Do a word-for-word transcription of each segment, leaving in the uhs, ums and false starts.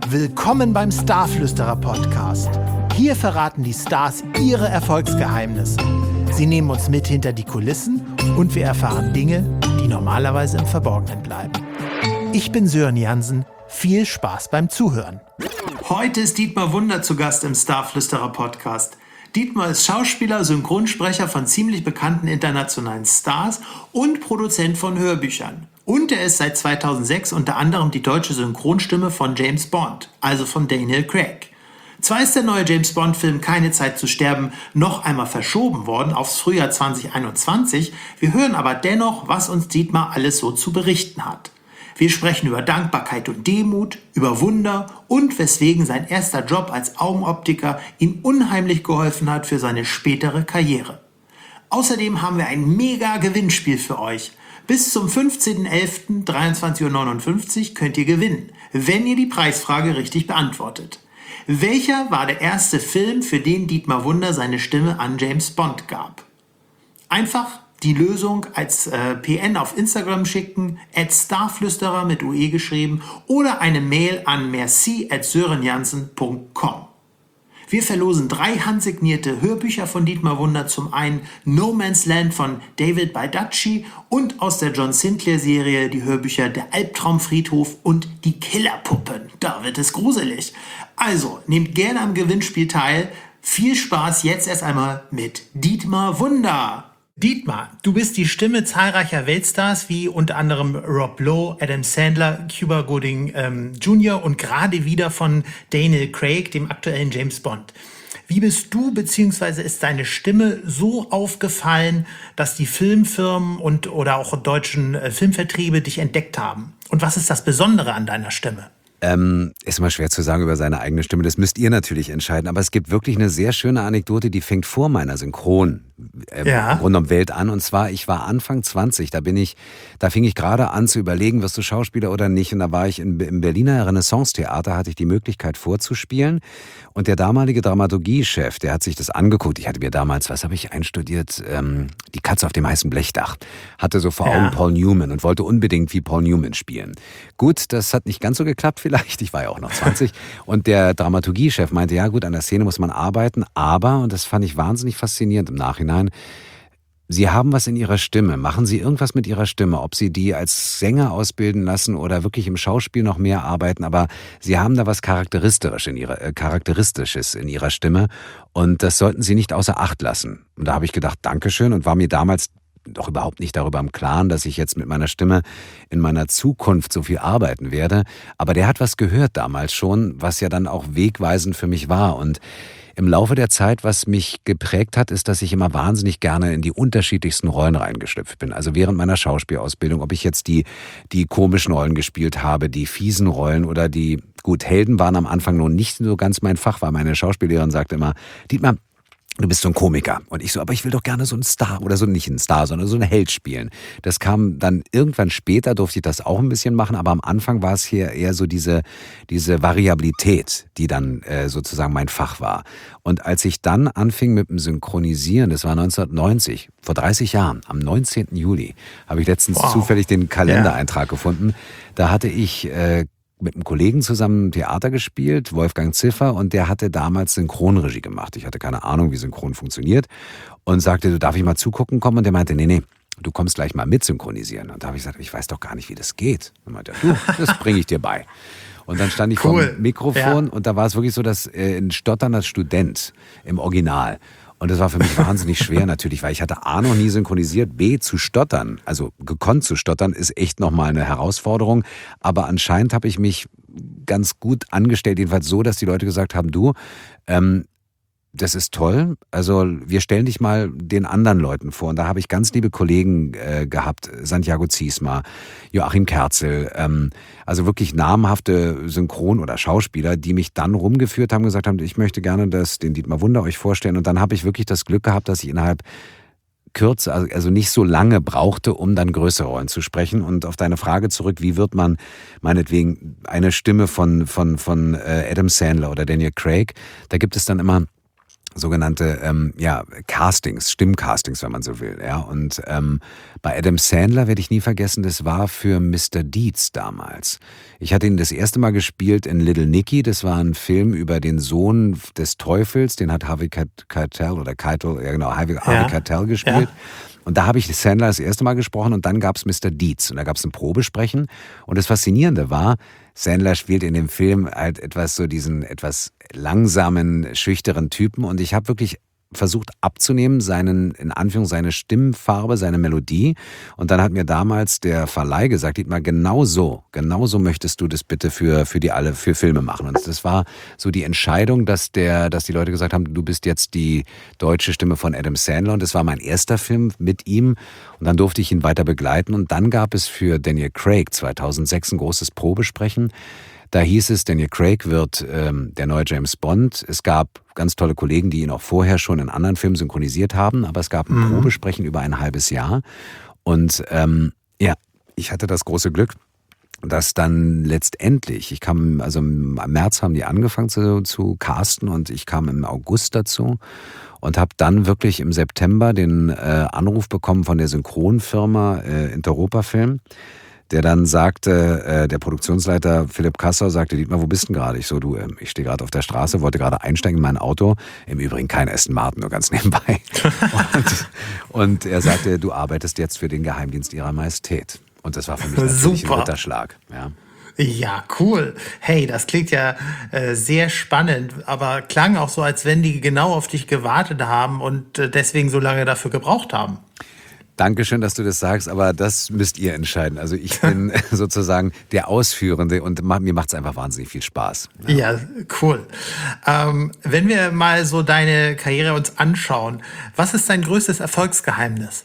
Willkommen beim Starflüsterer Podcast. Hier verraten die Stars ihre Erfolgsgeheimnisse. Sie nehmen uns mit hinter die Kulissen und wir erfahren Dinge, die normalerweise im Verborgenen bleiben. Ich bin Sören Jansen. Viel Spaß beim Zuhören. Heute ist Dietmar Wunder zu Gast im Starflüsterer Podcast. Dietmar ist Schauspieler, Synchronsprecher von ziemlich bekannten internationalen Stars und Produzent von Hörbüchern. Und er ist seit zweitausendsechs unter anderem die deutsche Synchronstimme von James Bond, also von Daniel Craig. Zwar ist der neue James Bond-Film Keine Zeit zu sterben noch einmal verschoben worden aufs Frühjahr zwanzig einundzwanzig, wir hören aber dennoch, was uns Dietmar alles so zu berichten hat. Wir sprechen über Dankbarkeit und Demut, über Wunder und weswegen sein erster Job als Augenoptiker ihm unheimlich geholfen hat für seine spätere Karriere. Außerdem haben wir ein mega Gewinnspiel für euch. Bis zum fünfzehnten elften dreiundzwanzig Uhr neunundfünfzig könnt ihr gewinnen, wenn ihr die Preisfrage richtig beantwortet. Welcher war der erste Film, für den Dietmar Wunder seine Stimme an James Bond gab? Einfach die Lösung als äh, P N auf Instagram schicken, at starflüsterer mit U E geschrieben oder eine Mail an merci at sörenjansen punkt com. Wir verlosen drei handsignierte Hörbücher von Dietmar Wunder, zum einen No Man's Land von David Baldacci und aus der John Sinclair-Serie die Hörbücher Der Albtraumfriedhof und Die Killerpuppen. Da wird es gruselig. Also, nehmt gerne am Gewinnspiel teil. Viel Spaß jetzt erst einmal mit Dietmar Wunder. Dietmar, du bist die Stimme zahlreicher Weltstars wie unter anderem Rob Lowe, Adam Sandler, Cuba Gooding ähm, Junior und gerade wieder von Daniel Craig, dem aktuellen James Bond. Wie bist du bzw. ist deine Stimme so aufgefallen, dass die Filmfirmen und oder auch deutschen äh, Filmvertriebe dich entdeckt haben? Und was ist das Besondere an deiner Stimme? Ähm, ist immer schwer zu sagen über seine eigene Stimme, das müsst ihr natürlich entscheiden, aber es gibt wirklich eine sehr schöne Anekdote, die fängt vor meiner Synchron ähm, ja. rund um Welt an, und zwar, ich war Anfang zwanzig, da bin ich, da fing ich gerade an zu überlegen, wirst du Schauspieler oder nicht, und da war ich in, im Berliner Renaissance-Theater, hatte ich die Möglichkeit vorzuspielen, und der damalige Dramaturgiechef, der hat sich das angeguckt, ich hatte mir damals, was habe ich einstudiert, ähm, Die Katze auf dem heißen Blechdach, hatte so vor ja. Augen Paul Newman und wollte unbedingt wie Paul Newman spielen. Gut, das hat nicht ganz so geklappt vielleicht, ich war ja auch noch zwanzig, und der Dramaturgiechef meinte, ja gut, an der Szene muss man arbeiten, aber, und das fand ich wahnsinnig faszinierend im Nachhinein, Sie haben was in Ihrer Stimme, machen Sie irgendwas mit Ihrer Stimme, ob Sie die als Sänger ausbilden lassen oder wirklich im Schauspiel noch mehr arbeiten, aber Sie haben da was Charakteristisch in ihrer, äh, Charakteristisches in Ihrer Stimme, und das sollten Sie nicht außer Acht lassen. Und da habe ich gedacht, Dankeschön, und war mir damals doch überhaupt nicht darüber im Klaren, dass ich jetzt mit meiner Stimme in meiner Zukunft so viel arbeiten werde. Aber der hat was gehört damals schon, was ja dann auch wegweisend für mich war. Und im Laufe der Zeit, was mich geprägt hat, ist, dass ich immer wahnsinnig gerne in die unterschiedlichsten Rollen reingeschlüpft bin. Also während meiner Schauspielausbildung, ob ich jetzt die, die komischen Rollen gespielt habe, die fiesen Rollen oder die, gut, Helden waren am Anfang noch nicht so ganz mein Fach, weil meine Schauspiellehrerin sagte immer, Dietmar, du bist so ein Komiker. Und ich so, aber ich will doch gerne so ein Star, oder so nicht ein Star, sondern so ein Held spielen. Das kam dann irgendwann später, durfte ich das auch ein bisschen machen, aber am Anfang war es hier eher so diese, diese Variabilität, die dann äh, sozusagen mein Fach war. Und als ich dann anfing mit dem Synchronisieren, das war neunzehnhundertneunzig, vor dreißig Jahren, am neunzehnten Juli, habe ich letztens wow. zufällig den Kalendereintrag ja. gefunden. Da hatte ich äh, mit einem Kollegen zusammen Theater gespielt, Wolfgang Ziffer, und der hatte damals Synchronregie gemacht. Ich hatte keine Ahnung, wie Synchron funktioniert, und sagte, du, darf ich mal zugucken kommen? Und der meinte, nee, nee, du kommst gleich mal mit synchronisieren. Und da habe ich gesagt, ich weiß doch gar nicht, wie das geht. Und meinte, du, das bringe ich dir bei. Und dann stand ich cool. vor dem Mikrofon ja. und da war es wirklich so, dass äh, ein stotternder Student im Original. Und das war für mich wahnsinnig schwer natürlich, weil ich hatte A, noch nie synchronisiert, B, zu stottern, also gekonnt zu stottern, ist echt nochmal eine Herausforderung. Aber anscheinend habe ich mich ganz gut angestellt, jedenfalls so, dass die Leute gesagt haben, du, ähm, das ist toll, also wir stellen dich mal den anderen Leuten vor. Und da habe ich ganz liebe Kollegen äh, gehabt, Santiago Ziesma, Joachim Kerzel, ähm, also wirklich namhafte Synchron- oder Schauspieler, die mich dann rumgeführt haben, gesagt haben, ich möchte gerne das, den Dietmar Wunder euch vorstellen. Und dann habe ich wirklich das Glück gehabt, dass ich innerhalb kürzer, also nicht so lange brauchte, um dann größere Rollen zu sprechen. Und auf deine Frage zurück, wie wird man meinetwegen eine Stimme von, von, von Adam Sandler oder Daniel Craig, da gibt es dann immer sogenannte ähm, ja, Castings, Stimmcastings, wenn man so will. Ja. Und ähm, bei Adam Sandler werde ich nie vergessen, das war für Mister Deeds damals. Ich hatte ihn das erste Mal gespielt in Little Nicky. Das war ein Film über den Sohn des Teufels. Den hat Harvey Keitel oder Keitel, ja genau, Harvey, ja. Harvey Keitel gespielt. Ja. Und da habe ich Sandler das erste Mal gesprochen und dann gab es Mister Deeds und da gab es ein Probesprechen. Und das Faszinierende war, Sandler spielt in dem Film halt etwas so diesen etwas langsamen, schüchteren Typen und ich habe wirklich versucht abzunehmen, seinen, in Anführung, seine Stimmfarbe, seine Melodie. Und dann hat mir damals der Verleih gesagt, Dietmar, genau so, genau so möchtest du das bitte für, für die alle, für Filme machen. Und das war so die Entscheidung, dass der, dass die Leute gesagt haben, du bist jetzt die deutsche Stimme von Adam Sandler. Und das war mein erster Film mit ihm. Und dann durfte ich ihn weiter begleiten. Und dann gab es für Daniel Craig zweitausendsechs ein großes Probesprechen. Da hieß es, Daniel Craig wird ähm, der neue James Bond. Es gab ganz tolle Kollegen, die ihn auch vorher schon in anderen Filmen synchronisiert haben, aber es gab ein mhm. Probesprechen über ein halbes Jahr. Und ähm, ja, ich hatte das große Glück, dass dann letztendlich, ich kam, also im März haben die angefangen zu, zu casten und ich kam im August dazu und habe dann wirklich im September den äh, Anruf bekommen von der Synchronfirma äh, Interopa Film, der dann sagte, äh, der Produktionsleiter Philipp Kassau sagte, Dietmar, wo bist du denn gerade? Ich so, du, ähm, ich stehe gerade auf der Straße, wollte gerade einsteigen in mein Auto. Im Übrigen kein Aston Martin, nur ganz nebenbei. und, und er sagte, du arbeitest jetzt für den Geheimdienst ihrer Majestät. Und das war für mich natürlich Super. ein Ritterschlag. Ja. Ja, cool. Hey, das klingt ja äh, sehr spannend, aber klang auch so, als wenn die genau auf dich gewartet haben und äh, deswegen so lange dafür gebraucht haben. Dankeschön, dass du das sagst, aber das müsst ihr entscheiden. Also ich bin sozusagen der Ausführende und mir macht es einfach wahnsinnig viel Spaß. Ja, ja cool. Ähm, wenn wir mal so deine Karriere uns anschauen, was ist dein größtes Erfolgsgeheimnis?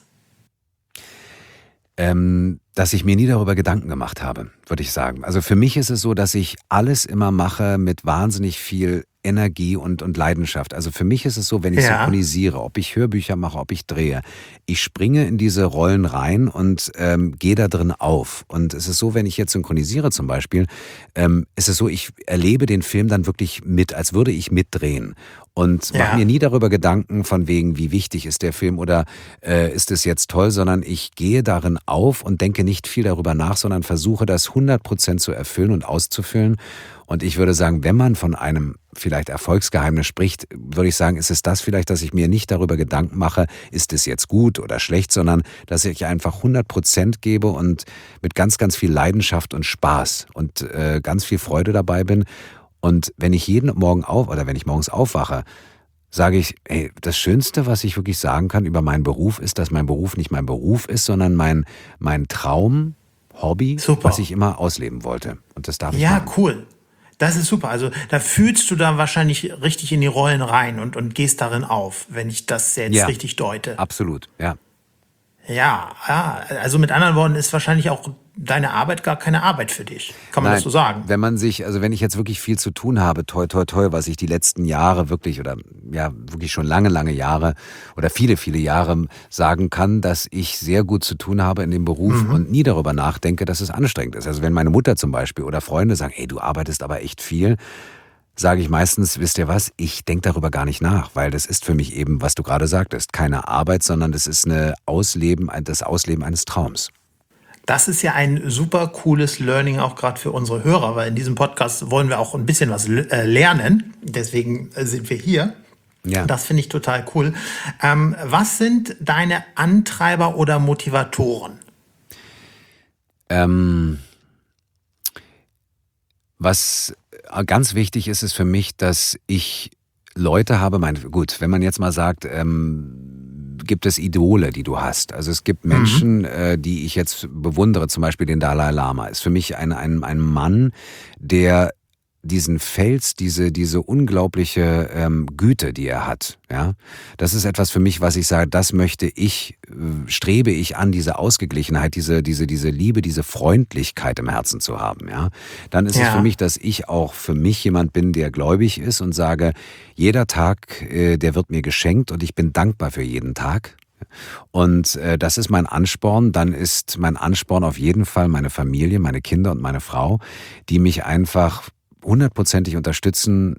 Ähm, dass ich mir nie darüber Gedanken gemacht habe, würde ich sagen. Also für mich ist es so, dass ich alles immer mache mit wahnsinnig viel Energie und, und Leidenschaft. Also für mich ist es so, wenn ich ja. synchronisiere, ob ich Hörbücher mache, ob ich drehe, ich springe in diese Rollen rein und ähm, gehe da drin auf. Und es ist so, wenn ich jetzt synchronisiere zum Beispiel, ähm, ist es so, ich erlebe den Film dann wirklich mit, als würde ich mitdrehen. Und ja. mache mir nie darüber Gedanken von wegen, wie wichtig ist der Film oder äh, ist es jetzt toll, sondern ich gehe darin auf und denke nicht viel darüber nach, sondern versuche das hundert Prozent zu erfüllen und auszufüllen. Und ich würde sagen, wenn man von einem vielleicht Erfolgsgeheimnis spricht, würde ich sagen, ist es das vielleicht, dass ich mir nicht darüber Gedanken mache, ist es jetzt gut oder schlecht, sondern dass ich einfach hundert Prozent gebe und mit ganz, ganz viel Leidenschaft und Spaß und äh, ganz viel Freude dabei bin. Und wenn ich jeden Morgen auf oder wenn ich morgens aufwache, sage ich, ey, das Schönste, was ich wirklich sagen kann über meinen Beruf, ist, dass mein Beruf nicht mein Beruf ist, sondern mein, mein Traum, Hobby, super. Was ich immer ausleben wollte. Und das darf ich Ja, machen. Cool. Das ist super. Also da fühlst du dann wahrscheinlich richtig in die Rollen rein und, und gehst darin auf, wenn ich das jetzt ja, richtig deute. Absolut, ja. Ja, ja, also mit anderen Worten ist wahrscheinlich auch deine Arbeit gar keine Arbeit für dich. Kann man Nein, das so sagen? Wenn man sich, also wenn ich jetzt wirklich viel zu tun habe, toi, toi, toi, was ich die letzten Jahre wirklich oder ja, wirklich schon lange, lange Jahre oder viele, viele Jahre sagen kann, dass ich sehr gut zu tun habe in dem Beruf mhm. und nie darüber nachdenke, dass es anstrengend ist. Also wenn meine Mutter zum Beispiel oder Freunde sagen, ey, du arbeitest aber echt viel, sage ich meistens, wisst ihr was, ich denke darüber gar nicht nach, weil das ist für mich eben, was du gerade sagtest, keine Arbeit, sondern das ist eine Ausleben, das Ausleben eines Traums. Das ist ja ein super cooles Learning auch gerade für unsere Hörer, weil in diesem Podcast wollen wir auch ein bisschen was äh, lernen. Deswegen sind wir hier. Ja. Das finde ich total cool. Ähm, was sind deine Antreiber oder Motivatoren? Ähm, was ganz wichtig ist, ist für mich, dass ich Leute habe, mein, gut, wenn man jetzt mal sagt, ähm, gibt es Idole, die du hast. Also es gibt Menschen, mhm. äh, die ich jetzt bewundere, zum Beispiel den Dalai Lama. Ist für mich ein, ein, ein Mann, der diesen Fels, diese, diese unglaubliche ähm, Güte, die er hat, ja, das ist etwas für mich, was ich sage, das möchte ich, äh, strebe ich an, diese Ausgeglichenheit, diese, diese, diese Liebe, diese Freundlichkeit im Herzen zu haben, ja. Dann ist ja. es für mich, dass ich auch für mich jemand bin, der gläubig ist und sage, jeder Tag, äh, der wird mir geschenkt und ich bin dankbar für jeden Tag. Und äh, das ist mein Ansporn. Dann ist mein Ansporn auf jeden Fall meine Familie, meine Kinder und meine Frau, die mich einfach hundertprozentig unterstützen,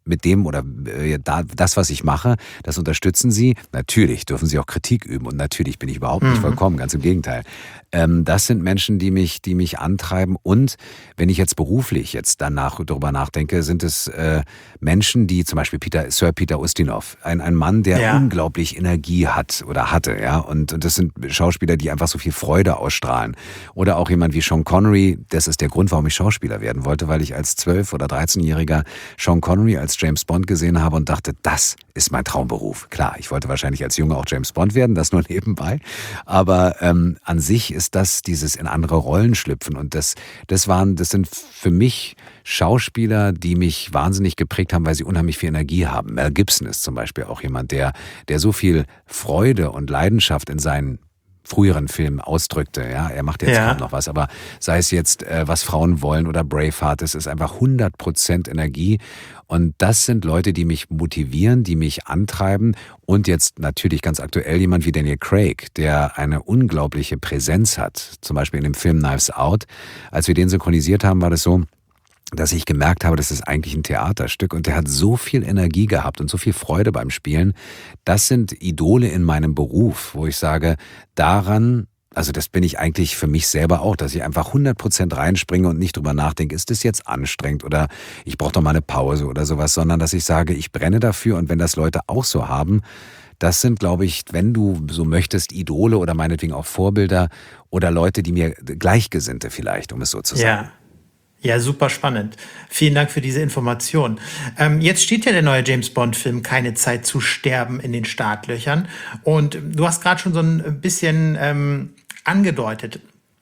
mit dem oder äh, da, das, was ich mache, das unterstützen sie. Natürlich dürfen sie auch Kritik üben und natürlich bin ich überhaupt nicht mhm. vollkommen, ganz im Gegenteil. Ähm, das sind Menschen, die mich, die mich antreiben und wenn ich jetzt beruflich jetzt danach darüber nachdenke, sind es äh, Menschen, die zum Beispiel Peter, Sir Peter Ustinov, ein, ein Mann, der ja. unglaublich Energie hat oder hatte, ja, und, und das sind Schauspieler, die einfach so viel Freude ausstrahlen. Oder auch jemand wie Sean Connery, das ist der Grund, warum ich Schauspieler werden wollte, weil ich als zwölf- oder dreizehnjähriger Sean Connery als James Bond gesehen habe und dachte, das ist mein Traumberuf. Klar, ich wollte wahrscheinlich als Junge auch James Bond werden, das nur nebenbei. Aber ähm, an sich ist das dieses in andere Rollen schlüpfen. Und das, das waren, das sind für mich Schauspieler, die mich wahnsinnig geprägt haben, weil sie unheimlich viel Energie haben. Mel Gibson ist zum Beispiel auch jemand, der, der so viel Freude und Leidenschaft in seinen früheren Film ausdrückte. Ja, er macht jetzt ja. kaum noch was, aber sei es jetzt, äh, was Frauen wollen oder Braveheart, es ist einfach hundert Prozent Energie und das sind Leute, die mich motivieren, die mich antreiben und jetzt natürlich ganz aktuell jemand wie Daniel Craig, der eine unglaubliche Präsenz hat, zum Beispiel in dem Film Knives Out. Als wir den synchronisiert haben, war das so, dass ich gemerkt habe, das ist eigentlich ein Theaterstück und der hat so viel Energie gehabt und so viel Freude beim Spielen. Das sind Idole in meinem Beruf, wo ich sage, daran, also das bin ich eigentlich für mich selber auch, dass ich einfach hundert Prozent reinspringe und nicht drüber nachdenke, ist das jetzt anstrengend oder ich brauche doch mal eine Pause oder sowas, sondern dass ich sage, ich brenne dafür und wenn das Leute auch so haben, das sind, glaube ich, wenn du so möchtest, Idole oder meinetwegen auch Vorbilder oder Leute, die mir Gleichgesinnte vielleicht, um es so zu sagen. Ja. Ja, super spannend. Vielen Dank für diese Information. Ähm, jetzt steht ja der neue James-Bond-Film Keine Zeit zu sterben in den Startlöchern. Und du hast gerade schon so ein bisschen ähm, angedeutet.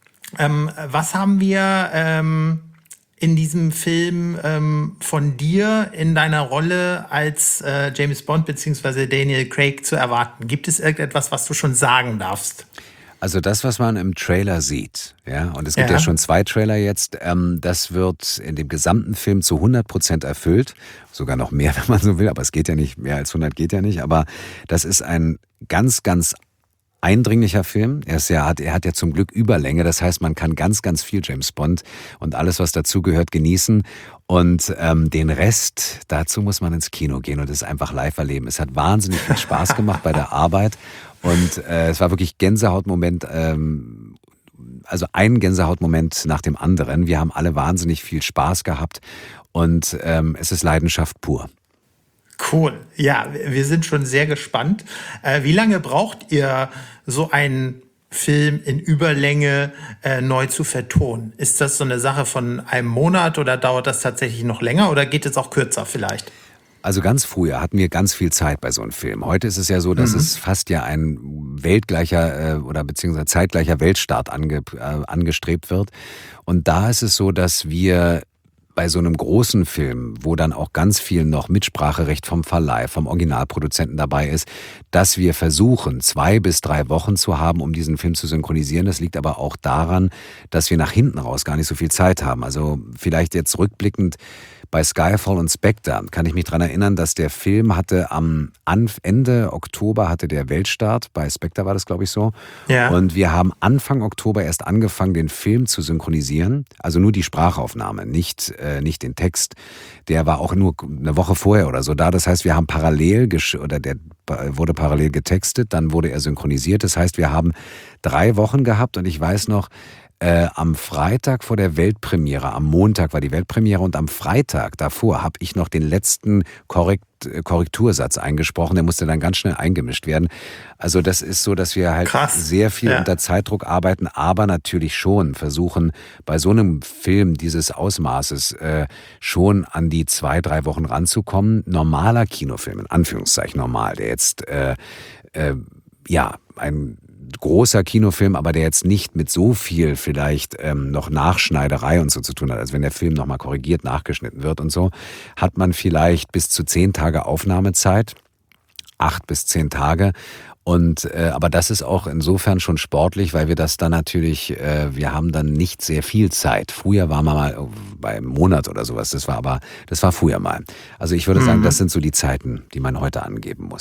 Ähm, was haben wir ähm, in diesem Film ähm, von dir in deiner Rolle als äh, James Bond bzw. Daniel Craig zu erwarten? Gibt es irgendetwas, was du schon sagen darfst? Also das, was man im Trailer sieht, ja, und es gibt ja, ja schon zwei Trailer jetzt, ähm, das wird in dem gesamten Film zu hundert Prozent erfüllt, sogar noch mehr, wenn man so will, aber es geht ja nicht, mehr als hundert geht ja nicht, aber das ist ein ganz, ganz eindringlicher Film. Er ist ja, hat, er hat ja zum Glück Überlänge, das heißt, man kann ganz, ganz viel James Bond und alles, was dazugehört, genießen. Und ähm, den Rest, dazu muss man ins Kino gehen und es einfach live erleben. Es hat wahnsinnig viel Spaß gemacht bei der Arbeit und äh, es war wirklich Gänsehautmoment, ähm, also ein Gänsehautmoment nach dem anderen. Wir haben alle wahnsinnig viel Spaß gehabt und ähm, es ist Leidenschaft pur. Cool. Ja, wir sind schon sehr gespannt. Äh, wie lange braucht ihr so einen Film in Überlänge äh, neu zu vertonen? Ist das so eine Sache von einem Monat oder dauert das tatsächlich noch länger oder geht es auch kürzer vielleicht? Also ganz früher hatten wir ganz viel Zeit bei so einem Film. Heute ist es ja so, dass mhm. es fast ja ein weltgleicher äh, oder beziehungsweise zeitgleicher Weltstart ange, äh, angestrebt wird. Und da ist es so, dass wir bei so einem großen Film, wo dann auch ganz viel noch Mitspracherecht vom Verleih, vom Originalproduzenten dabei ist, dass wir versuchen, zwei bis drei Wochen zu haben, um diesen Film zu synchronisieren. Das liegt aber auch daran, dass wir nach hinten raus gar nicht so viel Zeit haben. Also vielleicht jetzt rückblickend bei Skyfall und Spectre kann ich mich daran erinnern, dass der Film hatte am Ende Oktober hatte der Weltstart, bei Spectre war das glaube ich so. Ja. Und wir haben Anfang Oktober erst angefangen, den Film zu synchronisieren, also nur die Sprachaufnahme, nicht, äh, nicht den Text. Der war auch nur eine Woche vorher oder so da. Das heißt, wir haben parallel, gesch- oder der wurde parallel getextet, dann wurde er synchronisiert. Das heißt, wir haben drei Wochen gehabt und ich weiß noch, Äh, am Freitag vor der Weltpremiere, am Montag war die Weltpremiere und am Freitag davor habe ich noch den letzten Korrekt, Korrektursatz eingesprochen, der musste dann ganz schnell eingemischt werden. Also das ist so, dass wir halt Krass. sehr viel ja. unter Zeitdruck arbeiten, aber natürlich schon versuchen, bei so einem Film dieses Ausmaßes äh, schon an die zwei, drei Wochen ranzukommen. Normaler Kinofilm, in Anführungszeichen normal, der jetzt äh, äh, ja ein großer Kinofilm, aber der jetzt nicht mit so viel vielleicht ähm, noch Nachschneiderei und so zu tun hat, als wenn der Film nochmal korrigiert, nachgeschnitten wird und so, hat man vielleicht bis zu zehn Tage Aufnahmezeit, acht bis zehn Tage. Und äh, aber das ist auch insofern schon sportlich, weil wir das dann natürlich, äh, wir haben dann nicht sehr viel Zeit. Früher waren wir mal bei einem Monat oder sowas, das war aber, das war früher mal. Also ich würde mhm. sagen, das sind so die Zeiten, die man heute angeben muss.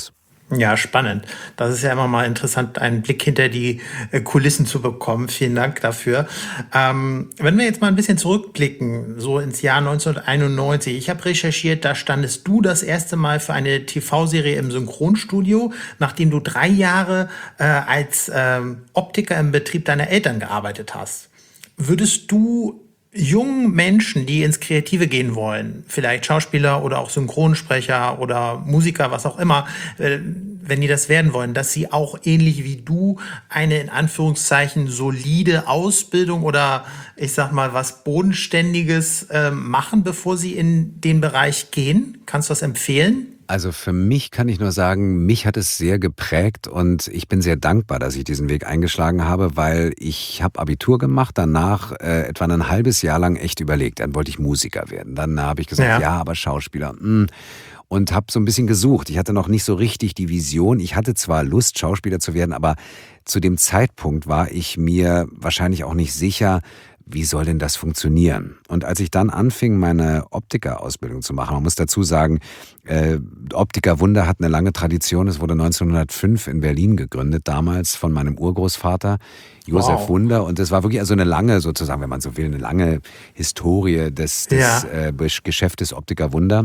Ja, spannend. Das ist ja immer mal interessant, einen Blick hinter die äh, Kulissen zu bekommen. Vielen Dank dafür. Ähm, wenn wir jetzt mal ein bisschen zurückblicken, so ins Jahr neunzehnhunderteinundneunzig. Ich habe recherchiert, da standest du das erste Mal für eine T V-Serie im Synchronstudio, nachdem du drei Jahre äh, als ähm, Optiker im Betrieb deiner Eltern gearbeitet hast. Würdest du jungen Menschen, die ins Kreative gehen wollen, vielleicht Schauspieler oder auch Synchronsprecher oder Musiker, was auch immer, äh, wenn die das werden wollen, dass sie auch ähnlich wie du eine in Anführungszeichen solide Ausbildung oder ich sag mal was Bodenständiges äh, machen, bevor sie in den Bereich gehen? Kannst du das empfehlen? Also für mich kann ich nur sagen, mich hat es sehr geprägt und ich bin sehr dankbar, dass ich diesen Weg eingeschlagen habe, weil ich habe Abitur gemacht, danach äh, etwa ein halbes Jahr lang echt überlegt, dann wollte ich Musiker werden. Dann habe ich gesagt, ja, Ja. ja aber Schauspieler. Mh. Und habe so ein bisschen gesucht. Ich hatte noch nicht so richtig die Vision. Ich hatte zwar Lust, Schauspieler zu werden, aber zu dem Zeitpunkt war ich mir wahrscheinlich auch nicht sicher, wie soll denn das funktionieren? Und als ich dann anfing, meine Optikerausbildung zu machen, man muss dazu sagen, äh, Optiker Wunder hat eine lange Tradition. Es wurde neunzehnhundertfünf in Berlin gegründet, damals von meinem Urgroßvater Josef Wow. Wunder. Und das war wirklich also eine lange, sozusagen, wenn man so will, eine lange Historie des, des Ja. äh, Geschäftes Optiker Wunder.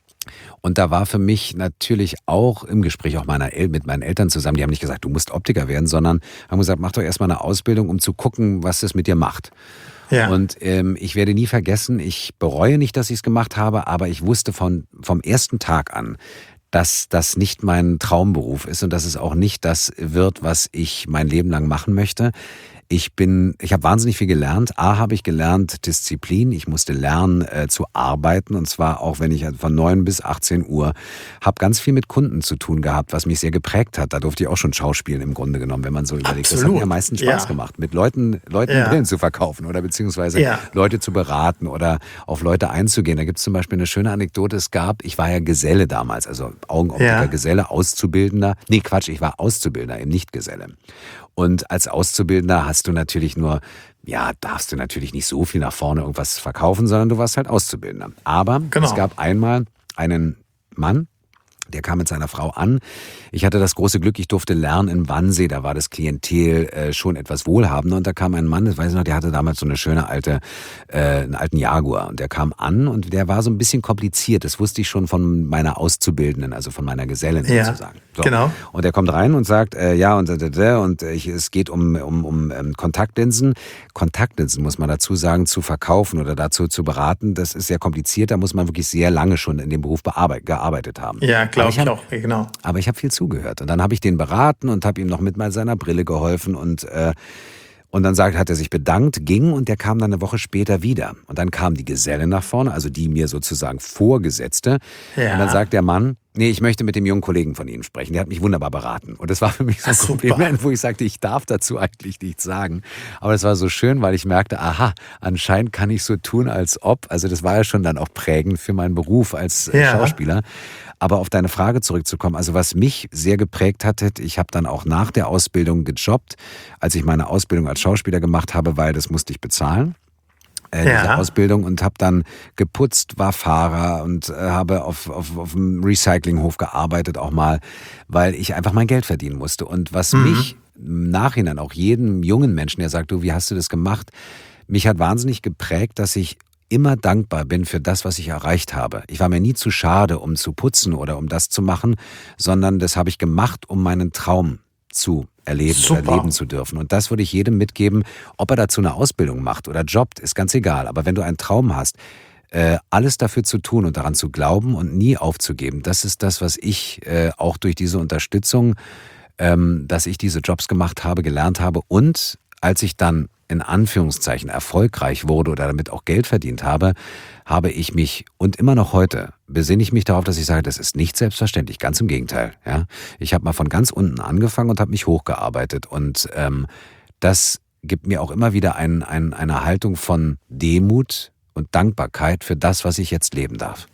Und da war für mich natürlich auch im Gespräch auch meiner El- mit meinen Eltern zusammen, die haben nicht gesagt, du musst Optiker werden, sondern haben gesagt, mach doch erstmal eine Ausbildung, um zu gucken, was das mit dir macht. Ja. Und ähm, ich werde nie vergessen, ich bereue nicht, dass ich es gemacht habe, aber ich wusste von, vom ersten Tag an, dass das nicht mein Traumberuf ist und dass es auch nicht das wird, was ich mein Leben lang machen möchte. Ich bin, ich habe wahnsinnig viel gelernt. A, habe ich gelernt Disziplin. Ich musste lernen äh, zu arbeiten und zwar auch, wenn ich von neun bis achtzehn Uhr, habe ganz viel mit Kunden zu tun gehabt, was mich sehr geprägt hat. Da durfte ich auch schon schauspielen im Grunde genommen, wenn man so überlegt. Das hat Absolut. mir am meisten Spaß Ja. gemacht, mit Leuten, Leuten Ja. Brillen zu verkaufen oder beziehungsweise Ja. Leute zu beraten oder auf Leute einzugehen. Da gibt es zum Beispiel eine schöne Anekdote. Es gab, ich war ja Geselle damals, also Augenoptiker, Ja. Geselle, Auszubildender. Nee, Quatsch, ich war Auszubildender, eben nicht Geselle. Und als Auszubildender hast du natürlich nur, ja, darfst du natürlich nicht so viel nach vorne irgendwas verkaufen, sondern du warst halt Auszubildender. Aber Genau. es gab einmal einen Mann, der kam mit seiner Frau an. Ich hatte das große Glück, ich durfte lernen in Wannsee, da war das Klientel äh, schon etwas wohlhabender und da kam ein Mann, das weiß ich noch, der hatte damals so eine schöne alte, äh, einen alten Jaguar und der kam an und der war so ein bisschen kompliziert, das wusste ich schon von meiner Auszubildenden, also von meiner Gesellin Ja, sozusagen. So. genau. Und er kommt rein und sagt, äh, ja und und, und ich, es geht um, um, um ähm, Kontaktlinsen. Kontaktlinsen muss man dazu sagen, zu verkaufen oder dazu zu beraten, das ist sehr kompliziert, da muss man wirklich sehr lange schon in dem Beruf bearbeit, gearbeitet haben. Ja, glaube Aber ich, hab- auch, genau. aber ich habe viel zugehört. Und dann habe ich den beraten und habe ihm noch mit mal seiner Brille geholfen. Und, äh, und dann sagt, hat er sich bedankt, ging und der kam dann eine Woche später wieder. Und dann kam die Geselle nach vorne, also die mir sozusagen Vorgesetzte. Ja. Und dann sagt der Mann, nee, ich möchte mit dem jungen Kollegen von Ihnen sprechen. Der hat mich wunderbar beraten. Und das war für mich so ein Super. Kompliment, wo ich sagte, ich darf dazu eigentlich nichts sagen. Aber das war so schön, weil ich merkte, aha, anscheinend kann ich so tun, als ob. Also das war ja schon dann auch prägend für meinen Beruf als äh, Ja. Schauspieler. Aber auf deine Frage zurückzukommen, also was mich sehr geprägt hatte, ich habe dann auch nach der Ausbildung gejobbt, als ich meine Ausbildung als Schauspieler gemacht habe, weil das musste ich bezahlen. Äh, Ja. diese Ausbildung und habe dann geputzt, war Fahrer und äh, habe auf, auf, auf einem Recyclinghof gearbeitet auch mal, weil ich einfach mein Geld verdienen musste. Und was mich im Nachhinein auch jedem jungen Menschen, der sagt, du, wie hast du das gemacht, mich hat wahnsinnig geprägt, dass ich immer dankbar bin für das, was ich erreicht habe. Ich war mir nie zu schade, um zu putzen oder um das zu machen, sondern das habe ich gemacht, um meinen Traum zu erleben Super. oder leben zu dürfen. Und das würde ich jedem mitgeben, ob er dazu eine Ausbildung macht oder jobbt, ist ganz egal. Aber wenn du einen Traum hast, äh, alles dafür zu tun und daran zu glauben und nie aufzugeben, das ist das, was ich äh, auch durch diese Unterstützung, ähm, dass ich diese Jobs gemacht habe, gelernt habe. Und als ich dann in Anführungszeichen erfolgreich wurde oder damit auch Geld verdient habe, habe ich mich und immer noch heute besinne ich mich darauf, dass ich sage, das ist nicht selbstverständlich, ganz im Gegenteil. Ja? Ich habe mal von ganz unten angefangen und habe mich hochgearbeitet und ähm, das gibt mir auch immer wieder ein, ein, eine Haltung von Demut und Dankbarkeit für das, was ich jetzt leben darf.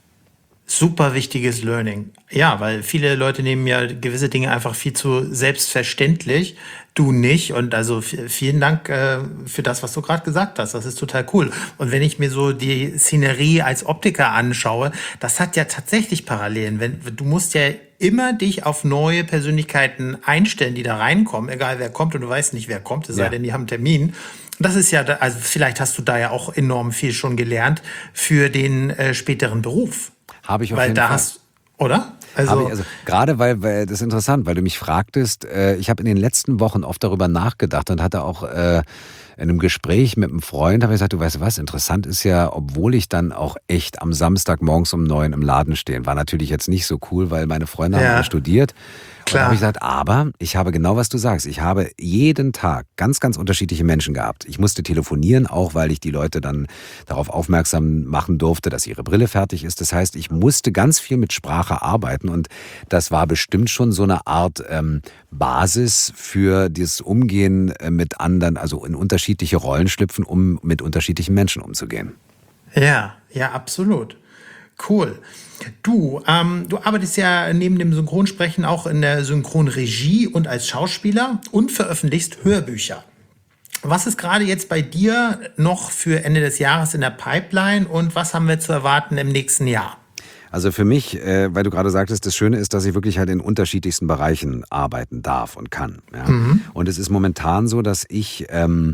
Super wichtiges Learning. Ja, weil viele Leute nehmen ja gewisse Dinge einfach viel zu selbstverständlich. Du nicht. Und also v- vielen Dank äh, für das, was du gerade gesagt hast. Das ist total cool. Und wenn ich mir so die Szenerie als Optiker anschaue, das hat ja tatsächlich Parallelen. Wenn, du musst ja immer dich auf neue Persönlichkeiten einstellen, die da reinkommen, egal wer kommt und du weißt nicht, wer kommt, es sei Ja. denn, die haben einen Termin. Das ist ja, da, also vielleicht hast du da ja auch enorm viel schon gelernt für den äh, späteren Beruf. Habe ich auf Weil jeden da Fall. hast, oder? Habe ich, also gerade weil, weil das ist interessant, weil du mich fragtest, äh, ich habe in den letzten Wochen oft darüber nachgedacht und hatte auch äh, in einem Gespräch mit einem Freund, habe ich gesagt, du weißt was, interessant ist ja, obwohl ich dann auch echt am Samstag morgens um neun im Laden stehe, war natürlich jetzt nicht so cool, weil meine Freunde Ja. haben alle studiert. Und Klar. da habe ich gesagt, aber ich habe genau, was du sagst. Ich habe jeden Tag ganz, ganz unterschiedliche Menschen gehabt. Ich musste telefonieren, auch weil ich die Leute dann darauf aufmerksam machen durfte, dass ihre Brille fertig ist. Das heißt, ich musste ganz viel mit Sprache arbeiten und das war bestimmt schon so eine Art ähm, Basis für das Umgehen äh, mit anderen, also in unterschiedliche Rollen schlüpfen, um mit unterschiedlichen Menschen umzugehen. Ja, ja, absolut. Cool. Du, ähm, du arbeitest ja neben dem Synchronsprechen auch in der Synchronregie und als Schauspieler und veröffentlichst Hörbücher. Was ist gerade jetzt bei dir noch für Ende des Jahres in der Pipeline und was haben wir zu erwarten im nächsten Jahr? Also für mich, äh, weil du gerade sagtest, das Schöne ist, dass ich wirklich halt in unterschiedlichsten Bereichen arbeiten darf und kann. Ja? Mhm. Und es ist momentan so, dass ich ähm,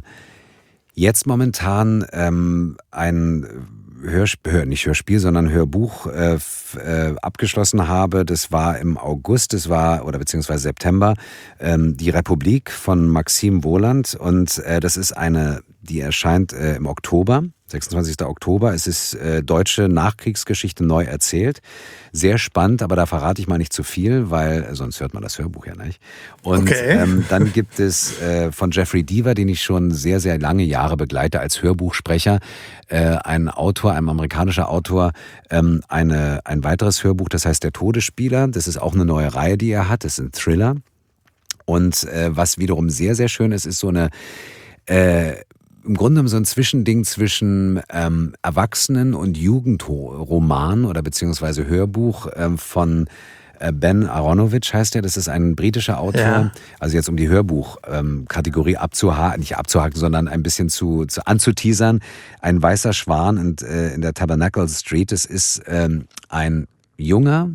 jetzt momentan ähm, ein Hörspiel, nicht Hörspiel, sondern Hörbuch äh, f, äh, abgeschlossen habe. Das war im August, das war, oder beziehungsweise September, ähm, die Republik von Maxim Wohland. Und äh, das ist eine, die erscheint äh, im Oktober, sechsundzwanzigsten Oktober. Es ist äh, deutsche Nachkriegsgeschichte neu erzählt. Sehr spannend, aber da verrate ich mal nicht zu viel, weil äh, sonst hört man das Hörbuch ja nicht. Und Okay. ähm, dann gibt es äh, von Jeffrey Deaver, den ich schon sehr, sehr lange Jahre begleite als Hörbuchsprecher, äh, ein Autor, ein amerikanischer Autor, ähm, eine, ein weiteres Hörbuch, das heißt Der Todesspieler. Das ist auch eine neue Reihe, die er hat. Das ist ein Thriller. Und äh, was wiederum sehr, sehr schön ist, ist so eine äh, im Grunde genommen so ein Zwischending zwischen ähm, Erwachsenen- und Jugendroman oder beziehungsweise Hörbuch ähm, von äh, Ben Aronovich heißt er. Das ist ein britischer Autor. Ja. Also jetzt um die Hörbuch-Kategorie ähm, abzuhaken, nicht abzuhaken, sondern ein bisschen zu, zu anzuteasern. Ein weißer Schwan in, äh, in der Tabernacle Street. Das ist ähm, ein junger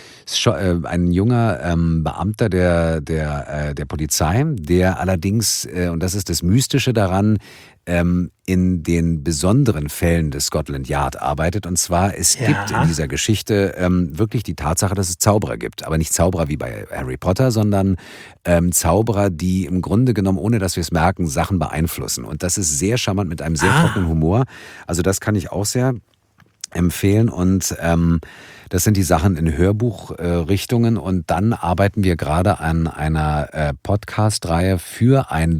ein junger ähm, Beamter der, der, äh, der Polizei, der allerdings, äh, und das ist das Mystische daran, ähm, in den besonderen Fällen des Scotland Yard arbeitet. Und zwar, es Ja. gibt in dieser Geschichte ähm, wirklich die Tatsache, dass es Zauberer gibt. Aber nicht Zauberer wie bei Harry Potter, sondern ähm, Zauberer, die im Grunde genommen, ohne dass wir es merken, Sachen beeinflussen. Und das ist sehr charmant mit einem sehr Ah. trockenen Humor. Also das kann ich auch sehr empfehlen und ähm, das sind die Sachen in Hörbuchrichtungen äh, und dann arbeiten wir gerade an einer äh, Podcast-Reihe für ein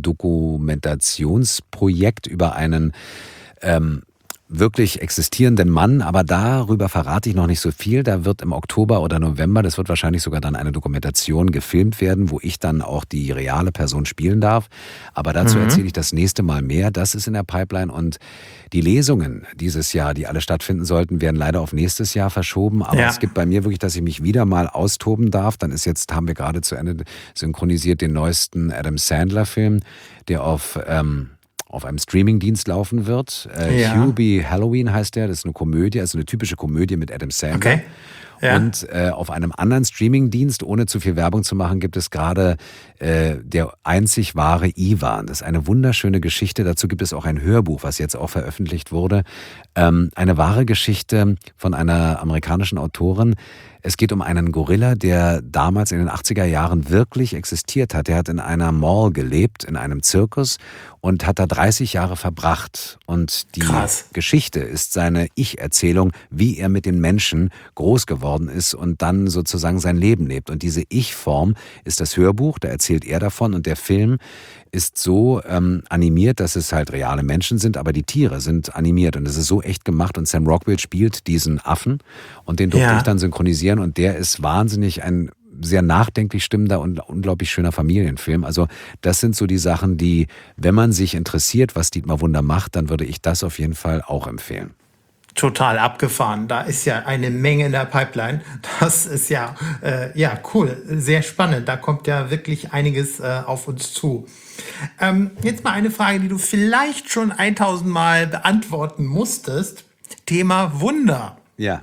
Dokumentationsprojekt über einen ähm, wirklich existierenden Mann, aber darüber verrate ich noch nicht so viel. Da wird im Oktober oder November, das wird wahrscheinlich sogar dann eine Dokumentation gefilmt werden, wo ich dann auch die reale Person spielen darf. Aber dazu mhm. erzähle ich das nächste Mal mehr. Das ist in der Pipeline und die Lesungen dieses Jahr, die alle stattfinden sollten, werden leider auf nächstes Jahr verschoben. Aber Ja. es gibt bei mir wirklich, dass ich mich wieder mal austoben darf. Dann ist jetzt, haben wir gerade zu Ende synchronisiert den neuesten Adam Sandler-Film, der auf ähm, auf einem Streamingdienst laufen wird. Äh, Ja. Hubie Halloween heißt der, das ist eine Komödie, also eine typische Komödie mit Adam Sandler. Okay. Ja. Und äh, auf einem anderen Streamingdienst, ohne zu viel Werbung zu machen, gibt es gerade äh, der einzig wahre Ivan. Das ist eine wunderschöne Geschichte. Dazu gibt es auch ein Hörbuch, was jetzt auch veröffentlicht wurde. Ähm, eine wahre Geschichte von einer amerikanischen Autorin. Es geht um einen Gorilla, der damals in den achtziger Jahren wirklich existiert hat. Der hat in einer Mall gelebt, in einem Zirkus und hat da dreißig Jahre verbracht. Und die Krass. Geschichte ist seine Ich-Erzählung, wie er mit den Menschen groß geworden ist und dann sozusagen sein Leben lebt. Und diese Ich-Form ist das Hörbuch, da erzählt er davon. Und der Film ist so ähm, animiert, dass es halt reale Menschen sind, aber die Tiere sind animiert. Und es ist so echt gemacht. Und Sam Rockwell spielt diesen Affen und den durfte Ja. ich dann synchronisieren. Und der ist wahnsinnig ein sehr nachdenklich stimmender und unglaublich schöner Familienfilm. Also das sind so die Sachen, die, wenn man sich interessiert, was Dietmar Wunder macht, dann würde ich das auf jeden Fall auch empfehlen. Total abgefahren. Da ist ja eine Menge in der Pipeline. Das ist ja, äh, ja cool, sehr spannend. Da kommt ja wirklich einiges äh, auf uns zu. Ähm, jetzt mal eine Frage, die du vielleicht schon tausend Mal beantworten musstest. Thema Wunder. Ja.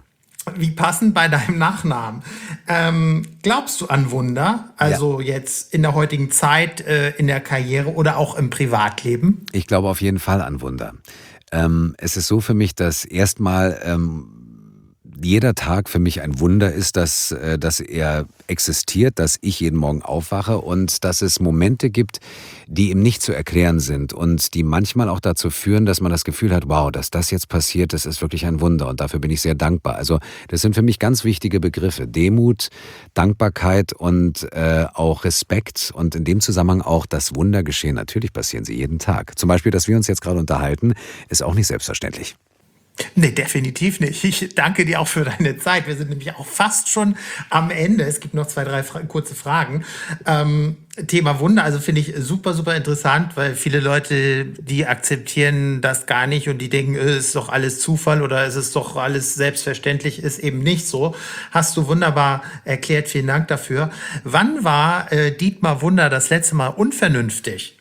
Wie passend bei deinem Nachnamen. Ähm, glaubst du an Wunder? Also ja. Jetzt in der heutigen Zeit, äh, in der Karriere oder auch im Privatleben? Ich glaube auf jeden Fall an Wunder. Ähm, es ist so für mich, dass erstmal ähm, jeder Tag für mich ein Wunder ist, dass, äh, dass er existiert, dass ich jeden Morgen aufwache und dass es Momente gibt, die ihm nicht zu erklären sind und die manchmal auch dazu führen, dass man das Gefühl hat, wow, dass das jetzt passiert, das ist wirklich ein Wunder und dafür bin ich sehr dankbar. Also das sind für mich ganz wichtige Begriffe. Demut, Dankbarkeit und äh, auch Respekt und in dem Zusammenhang auch das Wunder geschehen. Natürlich passieren sie jeden Tag. Zum Beispiel, dass wir uns jetzt gerade unterhalten, ist auch nicht selbstverständlich. Nee, definitiv nicht. Ich danke dir auch für deine Zeit. Wir sind nämlich auch fast schon am Ende. Es gibt noch zwei, drei Fra- kurze Fragen. Ähm, Thema Wunder, also finde ich super, super interessant, weil viele Leute, die akzeptieren das gar nicht und die denken, es ist doch alles Zufall oder es ist doch alles selbstverständlich, ist eben nicht so. Hast du wunderbar erklärt. Vielen Dank dafür. Wann war äh, Dietmar Wunder das letzte Mal unvernünftig?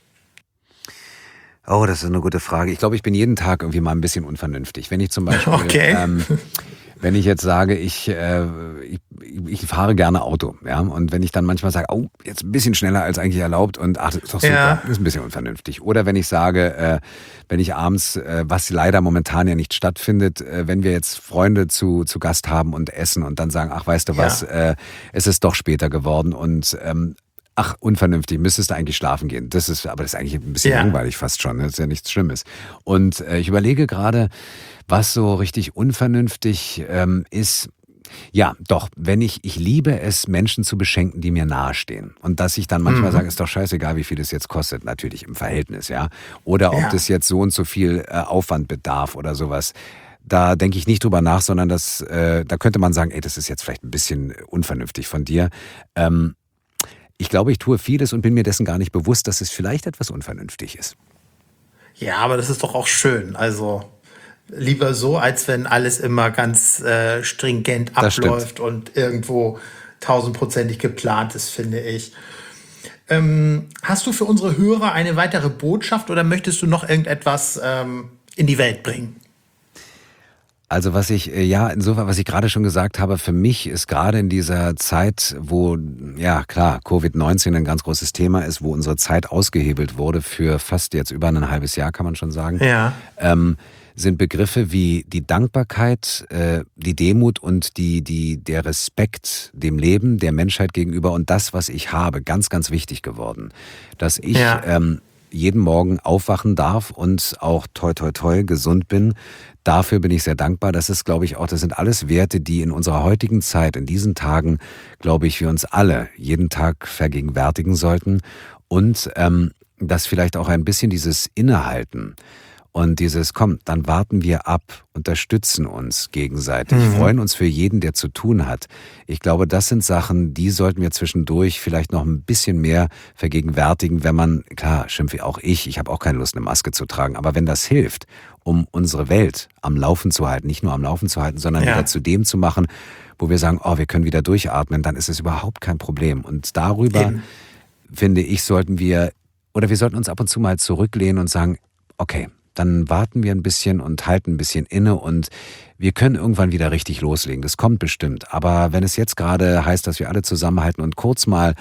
Oh, das ist eine gute Frage. Ich glaube, ich bin jeden Tag irgendwie mal ein bisschen unvernünftig. Wenn ich zum Beispiel, okay. ähm, wenn ich jetzt sage, ich, äh, ich, ich fahre gerne Auto, ja, und wenn ich dann manchmal sage, oh, jetzt ein bisschen schneller als eigentlich erlaubt und ach, das ist doch super, Ja. das ist ein bisschen unvernünftig. Oder wenn ich sage, äh, wenn ich abends, äh, was leider momentan ja nicht stattfindet, äh, wenn wir jetzt Freunde zu, zu Gast haben und essen und dann sagen, ach, weißt du Ja. was, äh, es ist doch später geworden und ähm, ach, unvernünftig, müsstest du eigentlich schlafen gehen. Das ist, aber das ist eigentlich ein bisschen Ja. langweilig fast schon. Das ist ja nichts Schlimmes. Und äh, ich überlege gerade, was so richtig unvernünftig ähm, ist. Ja, doch, wenn ich, ich liebe es, Menschen zu beschenken, die mir nahestehen. Und dass ich dann manchmal Mhm. sage, ist doch scheißegal, wie viel es jetzt kostet, natürlich im Verhältnis, ja. Oder ob Ja. das jetzt so und so viel äh, Aufwand bedarf oder sowas. Da denke ich nicht drüber nach, sondern das, äh, da könnte man sagen, ey, das ist jetzt vielleicht ein bisschen unvernünftig von dir. Ähm, Ich glaube, ich tue vieles und bin mir dessen gar nicht bewusst, dass es vielleicht etwas unvernünftig ist. Ja, aber das ist doch auch schön. Also lieber so, als wenn alles immer ganz äh, stringent Das stimmt. abläuft und irgendwo tausendprozentig geplant ist, finde ich. Ähm, hast du für unsere Hörer eine weitere Botschaft oder möchtest du noch irgendetwas ähm, in die Welt bringen? Also was ich, äh, ja, insofern, was ich gerade schon gesagt habe, für mich ist gerade in dieser Zeit, wo, ja klar, Covid neunzehn ein ganz großes Thema ist, wo unsere Zeit ausgehebelt wurde für fast jetzt über ein halbes Jahr, kann man schon sagen, Ja. ähm, sind Begriffe wie die Dankbarkeit, äh, die Demut und die, die, der Respekt dem Leben, der Menschheit gegenüber und das, was ich habe, ganz, ganz wichtig geworden. Dass ich Ja. ähm, jeden Morgen aufwachen darf und auch toi toi toi gesund bin. Dafür bin ich sehr dankbar. Das ist, glaube ich, auch, das sind alles Werte, die in unserer heutigen Zeit, in diesen Tagen, glaube ich, wir uns alle jeden Tag vergegenwärtigen sollten. Und ähm, dass vielleicht auch ein bisschen dieses Innehalten und dieses, komm, dann warten wir ab, unterstützen uns gegenseitig, Mhm. freuen uns für jeden, der zu tun hat. Ich glaube, das sind Sachen, die sollten wir zwischendurch vielleicht noch ein bisschen mehr vergegenwärtigen, wenn man, klar, schimpfe auch ich, ich habe auch keine Lust, eine Maske zu tragen, aber wenn das hilft, um unsere Welt am Laufen zu halten, nicht nur am Laufen zu halten, sondern Ja. wieder zu dem zu machen, wo wir sagen, oh, wir können wieder durchatmen, dann ist es überhaupt kein Problem. Und darüber, Eben. finde ich, sollten wir, oder wir sollten uns ab und zu mal zurücklehnen und sagen, okay, dann warten wir ein bisschen und halten ein bisschen inne und wir können irgendwann wieder richtig loslegen. Das kommt bestimmt. Aber wenn es jetzt gerade heißt, dass wir alle zusammenhalten und kurz mal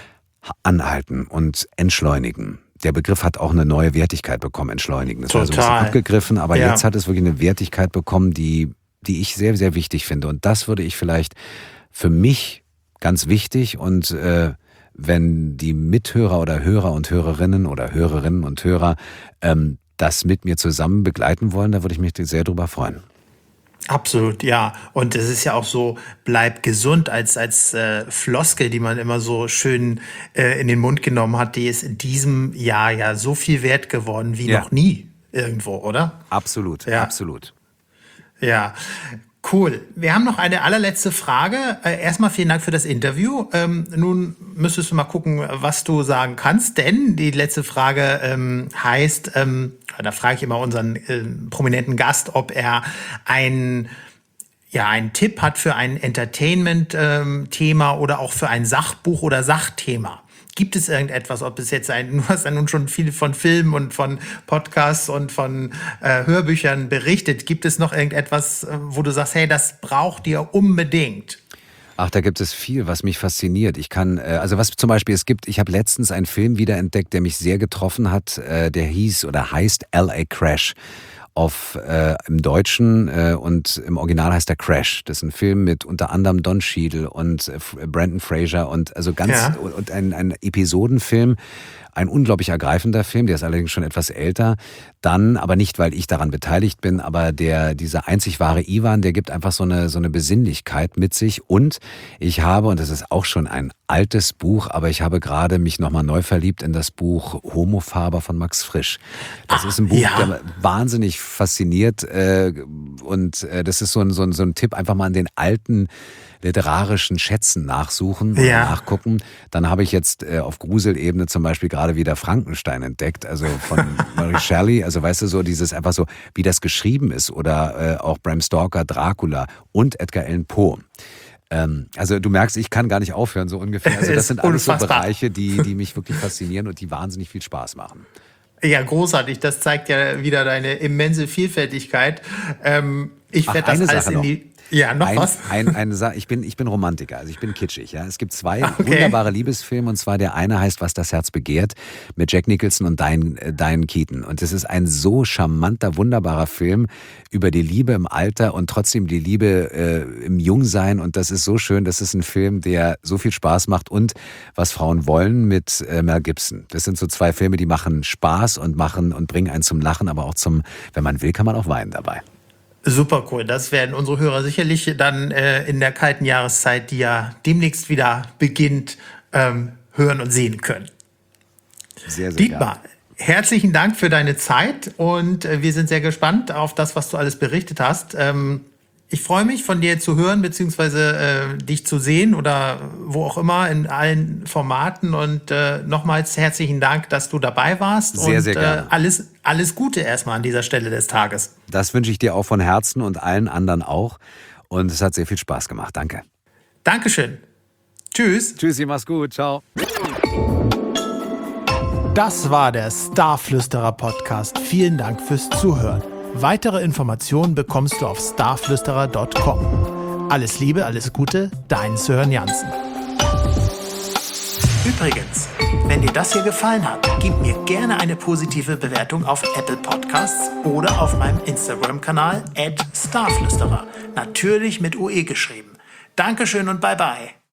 anhalten und entschleunigen. Der Begriff hat auch eine neue Wertigkeit bekommen, entschleunigen. Das war so ein bisschen Total. abgegriffen, aber Ja. jetzt hat es wirklich eine Wertigkeit bekommen, die, die ich sehr, sehr wichtig finde. Und das würde ich vielleicht für mich ganz wichtig und äh, wenn die Mithörer oder Hörer und Hörerinnen oder Hörerinnen und Hörer ähm, das mit mir zusammen begleiten wollen, da würde ich mich sehr drüber freuen. Absolut, ja. Und es ist ja auch so, bleib gesund als, als äh, Floskel, die man immer so schön äh, in den Mund genommen hat, die ist in diesem Jahr ja so viel wert geworden wie Ja. noch nie irgendwo, oder? Absolut, Ja. absolut. Ja, cool. Wir haben noch eine allerletzte Frage. Äh, erstmal vielen Dank für das Interview. Ähm, nun müsstest du mal gucken, was du sagen kannst, denn die letzte Frage ähm, heißt, ähm, da frage ich immer unseren äh, prominenten Gast, ob er ein ja, einen Tipp hat für ein Entertainment-Thema oder auch für ein Sachbuch oder Sachthema. Gibt es irgendetwas, ob es jetzt ein, du hast ja nun schon viel von Filmen und von Podcasts und von äh, Hörbüchern berichtet. Gibt es noch irgendetwas, äh, wo du sagst, hey, das braucht ihr unbedingt? Ach, da gibt es viel, was mich fasziniert. Ich kann, äh, also was zum Beispiel es gibt, ich habe letztens einen Film wiederentdeckt, der mich sehr getroffen hat. Äh, der hieß oder heißt L A Crash. Auf, äh, im Deutschen äh, und im Original heißt der Crash. Das ist ein Film mit unter anderem Don Cheadle und äh, Brendan Fraser und also ganz Ja. und ein, ein Episodenfilm. Ein unglaublich ergreifender Film, der ist allerdings schon etwas älter. Dann, aber nicht, weil ich daran beteiligt bin, aber der, dieser einzig wahre Ivan, der gibt einfach so eine, so eine Besinnlichkeit mit sich. Und ich habe, und das ist auch schon ein altes Buch, aber ich habe gerade mich nochmal neu verliebt in das Buch Homofaber von Max Frisch. Das ist ein Buch, ja. der wahnsinnig fasziniert. Äh, und äh, das ist so ein, so, ein, so ein Tipp, einfach mal an den alten literarischen Schätzen nachsuchen oder Ja. nachgucken. Dann habe ich jetzt äh, auf Gruselebene zum Beispiel gerade wieder Frankenstein entdeckt, also von Mary Shelley, also weißt du, so dieses einfach so, wie das geschrieben ist oder äh, auch Bram Stoker, Dracula und Edgar Allan Poe. Ähm, also du merkst, ich kann gar nicht aufhören, so ungefähr. Also das Ist sind alles so unfassbar. Bereiche, die, die mich wirklich faszinieren und die wahnsinnig viel Spaß machen. Ja, großartig. Das zeigt ja wieder deine immense Vielfältigkeit. Ähm, ich Ach, werde das eine alles Sache in noch. die... Ja, noch Ein, was? ein, eine Sa- ich, bin, ich bin Romantiker, also ich bin kitschig. Ja. Es gibt zwei Okay. wunderbare Liebesfilme und zwar der eine heißt Was das Herz begehrt mit Jack Nicholson und Diane, äh, Diane Keaton. Und das ist ein so charmanter, wunderbarer Film über die Liebe im Alter und trotzdem die Liebe äh, im Jungsein. Und das ist so schön, das ist ein Film, der so viel Spaß macht. Und Was Frauen wollen mit äh, Mel Gibson. Das sind so zwei Filme, die machen Spaß und machen und bringen einen zum Lachen, aber auch zum, wenn man will, kann man auch weinen dabei. Super cool. Das werden unsere Hörer sicherlich dann äh, in der kalten Jahreszeit, die ja demnächst wieder beginnt, ähm, hören und sehen können. Sehr, sehr Dietmar, herzlichen Dank für deine Zeit und äh, wir sind sehr gespannt auf das, was du alles berichtet hast. Ähm, ich freue mich, von dir zu hören, beziehungsweise äh, dich zu sehen oder wo auch immer in allen Formaten. Und äh, nochmals herzlichen Dank, dass du dabei warst. Sehr, und sehr gerne. Äh, alles, alles Gute erstmal an dieser Stelle des Tages. Das wünsche ich dir auch von Herzen und allen anderen auch. Und es hat sehr viel Spaß gemacht. Danke. Dankeschön. Tschüss. Tschüssi, mach's gut. Ciao. Das war der Starflüsterer Podcast. Vielen Dank fürs Zuhören. Weitere Informationen bekommst du auf starflüsterer punkt com. Alles Liebe, alles Gute, dein Sören Jansen. Übrigens, wenn dir das hier gefallen hat, gib mir gerne eine positive Bewertung auf Apple Podcasts oder auf meinem Instagram-Kanal at starflüsterer. Natürlich mit U E geschrieben. Dankeschön und bye bye.